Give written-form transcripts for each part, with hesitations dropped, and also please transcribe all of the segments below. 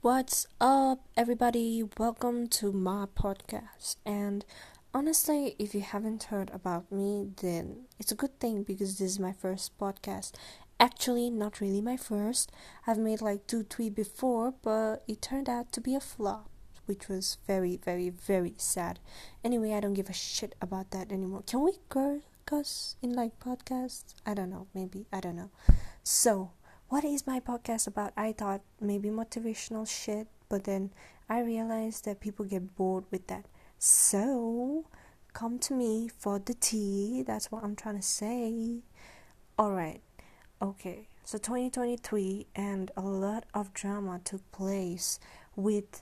What's up, everybody? Welcome to my podcast. And honestly, if you haven't heard about me, then it's a good thing because this is my first podcast. Actually, not really my first. I've made like two, three before, but it turned out to be a flop, which was very, very, very sad. Anyway, I don't give a shit about that anymore. Can we cuss in like podcasts? I don't know. Maybe. I don't know. So, what is my podcast about? I thought maybe motivational shit, but then I realized that people get bored with that. So, come to me for the tea. That's what I'm trying to say. Alright, okay. So, 2023, and a lot of drama took place with,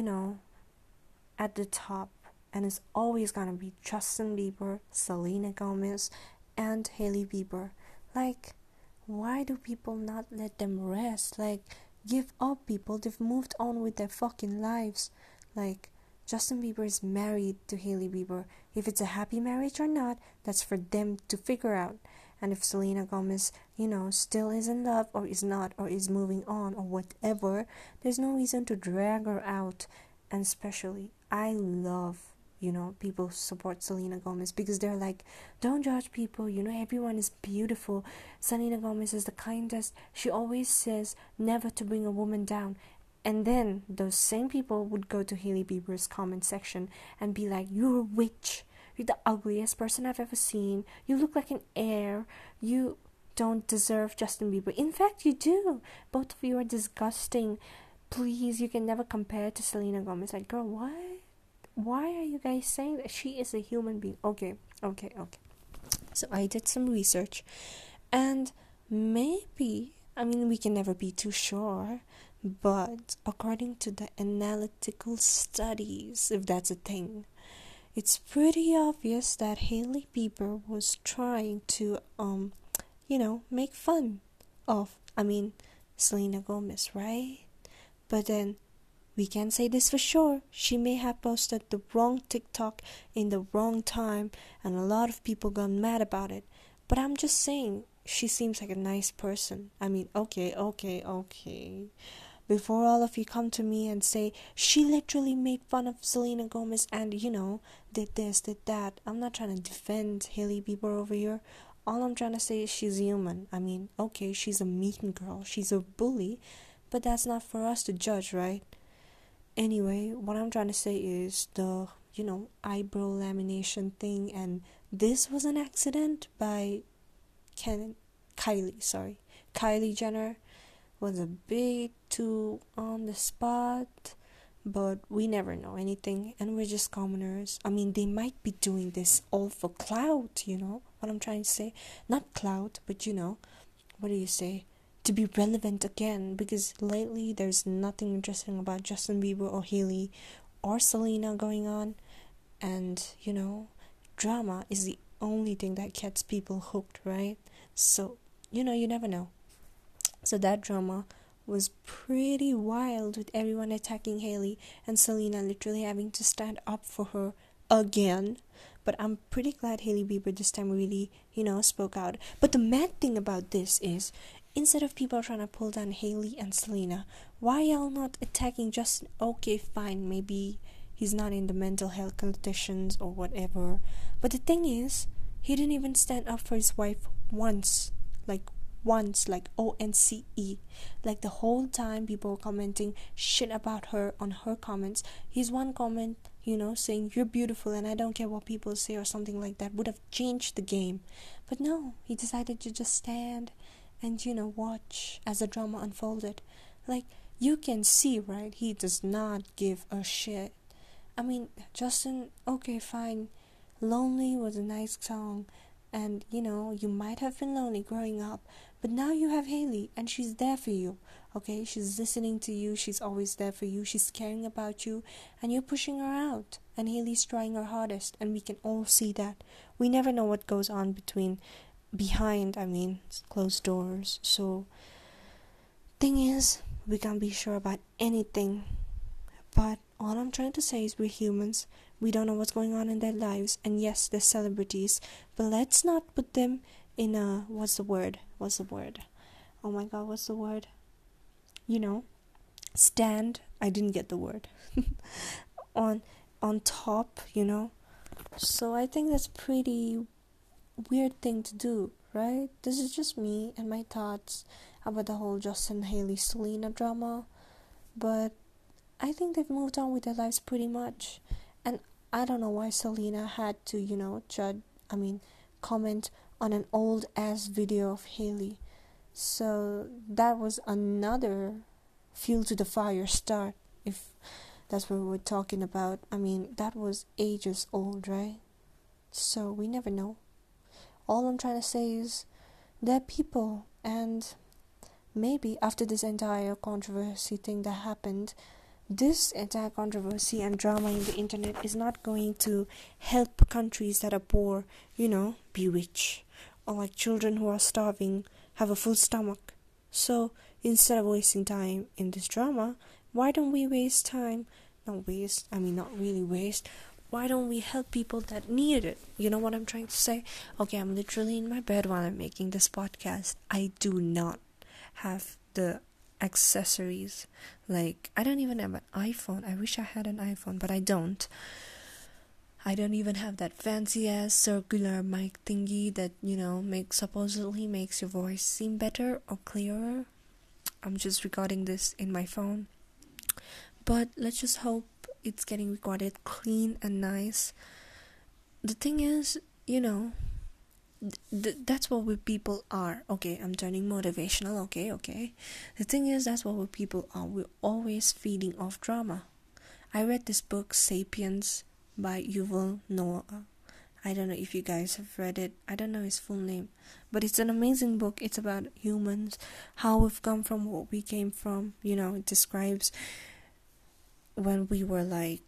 at the top. And it's always gonna be Justin Bieber, Selena Gomez, and Hailey Bieber. Like, why do people not let them rest? Like, give up, people. They've moved on with their fucking lives. Like, Justin Bieber is married to Hailey Bieber. If it's a happy marriage or not, that's for them to figure out. And if Selena Gomez, still is in love or is not or is moving on or whatever, there's no reason to drag her out. And especially, I love people support Selena Gomez because they're like, don't judge people, everyone is beautiful. Selena Gomez is the kindest. She always says never to bring a woman down. And then those same people would go to Hailey Bieber's comment section and be like, you're a witch. You're the ugliest person I've ever seen. You look like an heir. You don't deserve Justin Bieber. In fact, you do. Both of you are disgusting. Please, you can never compare to Selena Gomez. Like, girl, what? Why are you guys saying that? She is a human being? Okay. So I did some research, and maybe, we can never be too sure, but according to the analytical studies, if that's a thing, it's pretty obvious that Hailey Bieber was trying to, make fun of, Selena Gomez, right? But then we can say this for sure. She may have posted the wrong TikTok in the wrong time, and a lot of people got mad about it. But I'm just saying, she seems like a nice person. Okay. Before all of you come to me and say, she literally made fun of Selena Gomez and, did this, did that. I'm not trying to defend Hailey Bieber over here. All I'm trying to say is she's human. Okay, she's a mean girl. She's a bully. But that's not for us to judge, right? Anyway, what I'm trying to say is the, eyebrow lamination thing, and this was an accident by Kylie. Kylie Jenner was a bit too on the spot, but we never know anything, and we're just commoners. They might be doing this all for clout, what I'm trying to say? Not clout, but what do you say? To be relevant again, because lately there's nothing interesting about Justin Bieber or Hailey or Selena going on, and drama is the only thing that gets people hooked, right? So you never know. So that drama was pretty wild, with everyone attacking Hailey and Selena literally having to stand up for her again. But I'm pretty glad Hailey Bieber this time really, spoke out. But the mad thing about this is, instead of people trying to pull down Hailey and Selena, why y'all not attacking Justin? Okay, fine, maybe he's not in the mental health conditions or whatever. But the thing is, he didn't even stand up for his wife once, like ONCE. Like, the whole time people were commenting shit about her on her comments. His one comment, saying you're beautiful and I don't care what people say or something like that, would have changed the game. But no, he decided to just stand and watch as the drama unfolded. Like, you can see, right, he does not give a shit. Justin, okay, fine, Lonely was a nice song, and you might have been lonely growing up, but now you have Hailey and she's there for you. Okay, she's listening to you, she's always there for you, she's caring about you, and you're pushing her out, and Hailey's trying her hardest, and we can all see that. We never know what goes on behind closed doors. So thing is, we can't be sure about anything, but all I'm trying to say is we're humans. We don't know what's going on in their lives, and yes, they're celebrities, but let's not put them in a what's the word oh my god, what's the word stand. I didn't get the word. on on top, So I think that's pretty weird thing to do, right? This is just me and my thoughts about the whole Justin Haley Selena drama, but I think they've moved on with their lives pretty much. And I don't know why Selena had to, comment on an old ass video of Haley. So that was another fuel to the fire start, if that's what we're talking about. I mean, that was ages old, right? So we never know. All I'm trying to say is there are people, and maybe after this entire controversy thing that happened, this entire controversy and drama in the internet is not going to help countries that are poor, be rich. Or like children who are starving have a full stomach. So instead of wasting time in this drama, why don't we waste time? Not waste, not really waste. Why don't we help people that need it? You know what I'm trying to say? Okay, I'm literally in my bed while I'm making this podcast. I do not have the accessories. Like, I don't even have an iPhone. I wish I had an iPhone, but I don't. I don't even have that fancy ass circular mic thingy that, supposedly makes your voice seem better or clearer. I'm just recording this in my phone. But let's just hope it's getting recorded clean and nice. The thing is, that's what we people are. Okay, I'm turning motivational. Okay. The thing is, that's what we people are. We're always feeding off drama. I read this book, Sapiens, by Yuval Noah. I don't know if you guys have read it. I don't know his full name, but it's an amazing book. It's about humans, how we've come from, what we came from. It describes when we were like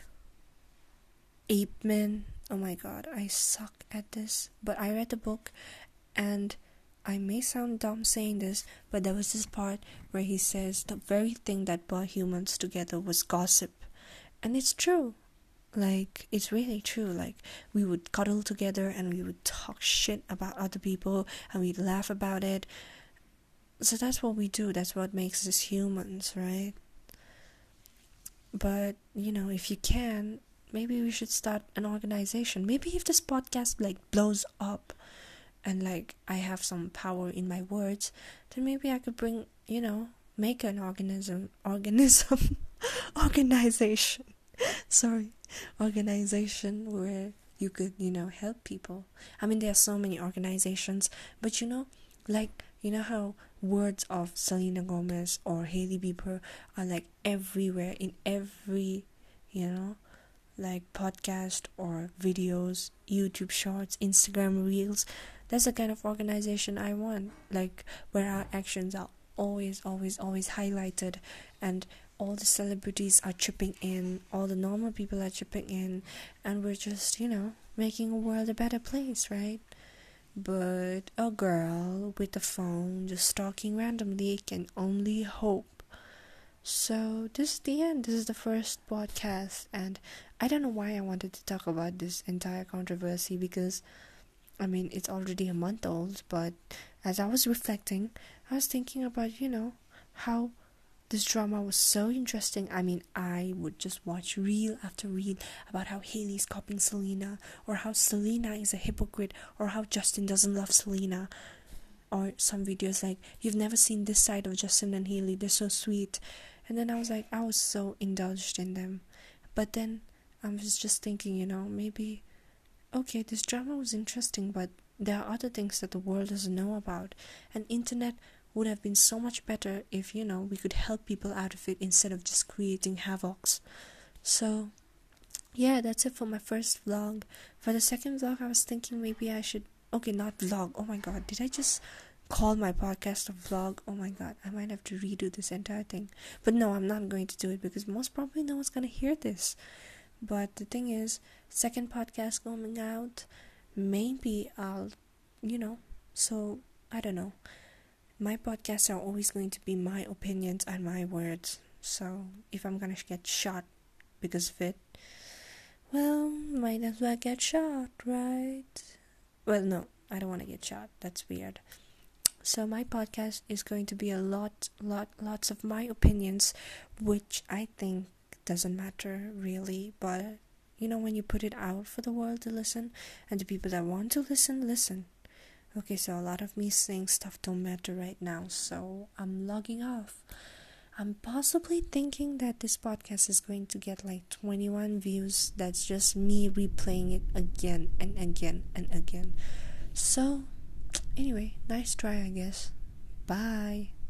ape men. Oh my god, I suck at this. But I read the book, and I may sound dumb saying this, but there was this part where he says the very thing that brought humans together was gossip. And it's true. Like, it's really true. Like, we would cuddle together and we would talk shit about other people and we'd laugh about it. So that's what we do. That's what makes us humans, right? But, if you can, maybe we should start an organization. Maybe if this podcast blows up and I have some power in my words, then maybe I could bring, make an organization. Organization where you could, help people. I mean, there are so many organizations, but how words of Selena Gomez or Hailey Bieber are everywhere in every, podcast or videos, YouTube shorts, Instagram reels. That's the kind of organization I want, where our actions are always highlighted, and all the celebrities are chipping in, all the normal people are chipping in, and we're just, making a world a better place, right? But a girl with a phone just stalking randomly can only hope. So this is the end. This is the first podcast, and I don't know why I wanted to talk about this entire controversy, because it's already a month old, but as I was reflecting, I was thinking about, how this drama was so interesting. I would just watch reel after reel about how Hailey's copying Selena, or how Selena is a hypocrite, or how Justin doesn't love Selena, or some videos you've never seen this side of Justin and Hailey, they're so sweet. And then I was so indulged in them. But then I was just thinking, maybe, okay, this drama was interesting, but there are other things that the world doesn't know about. And internet would have been so much better if, we could help people out of it instead of just creating havocs. So, yeah, that's it for my first vlog. For the second vlog, I was thinking maybe I should... Okay, not vlog. Oh my god, did I just call my podcast a vlog? Oh my god, I might have to redo this entire thing. But no, I'm not going to do it, because most probably no one's going to hear this. But the thing is, second podcast coming out, maybe I'll, so I don't know. My podcasts are always going to be my opinions and my words. So if I'm gonna get shot because of it, well, might as well get shot, right? Well, no, I don't want to get shot. That's weird. So my podcast is going to be lots of my opinions, which I think doesn't matter really, but when you put it out for the world to listen, and the people that want to listen. Okay, so a lot of me saying stuff don't matter right now, so I'm logging off. I'm possibly thinking that this podcast is going to get like 21 views. That's just me replaying it again and again and again. So, anyway, nice try, I guess. Bye.